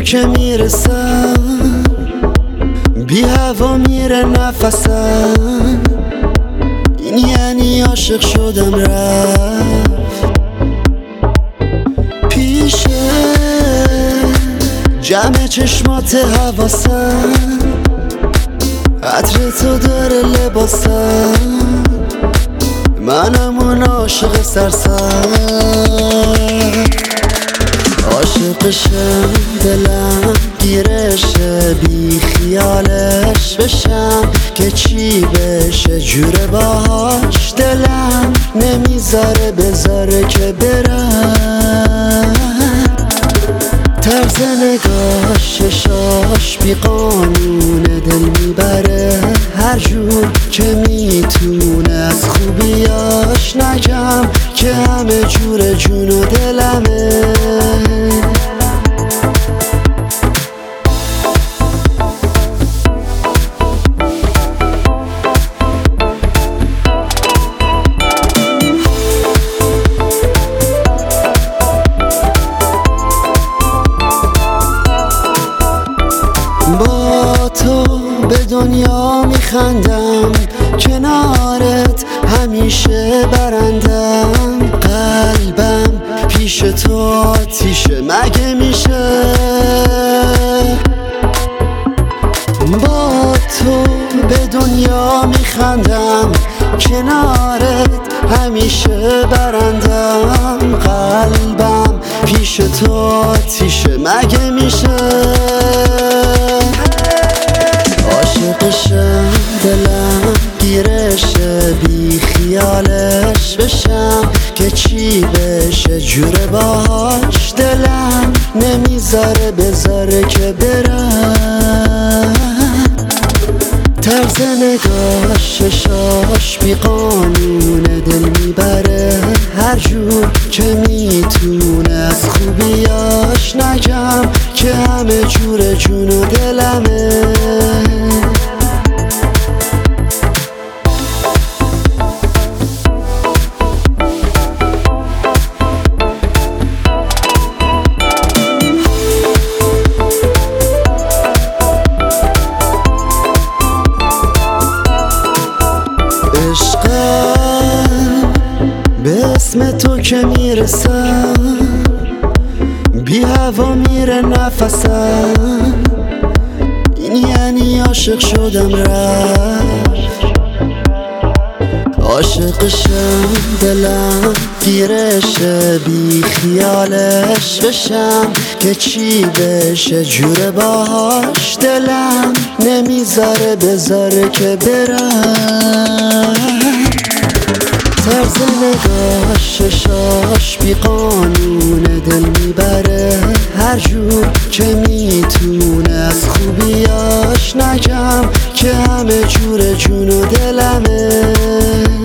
که میرسم بی هوا میره نفسم، این یعنی عاشق شدم رفت پیشه جمع چشمات حواسم، عطر تو داره لباسم، منم اون عاشق سرسر. عاشقشم دلم گیرشه، بی خیالش بشم که چی بشه، جوره باهاش دلم نمیذاره بذاره که برم. طرز نگاش شاش بی قانونه، دل میبره هر جور که میتونه، از خوبیاش نگم که همه جور جون و دلمه. با تو به دنیا میخندم، کنارت همیشه برندم، قلبم پیش تو آتیشه مگه میشه. با تو به دنیا میخندم، کنارت همیشه برندم، قلبم پیش تو آتیشه مگه میشه. عاشقشم دلم گیرشه، بی خیالش بشم که چی بشه، جوره باهاش دلم نمیذاره بذاره که برم. طرز نگاش شاش بی قانونه، دل میبره هر جور که میتونه، از خوبیاش نگم که همه جور جون و دلمه. عشقم به اسم تو که میرسم، بی هوا میره نفسم، این یعنی عاشق شدم رفت. عاشقشم دلم گیرشه، بی خیالش بشم که چی بشه، جوره باهاش دلم نمیذاره بذاره که برم. طرز نگاش شاش بی قانونه، دل میبره هر جور که میتونه، از خوبیاش نگم که همه جور جون و دلمه.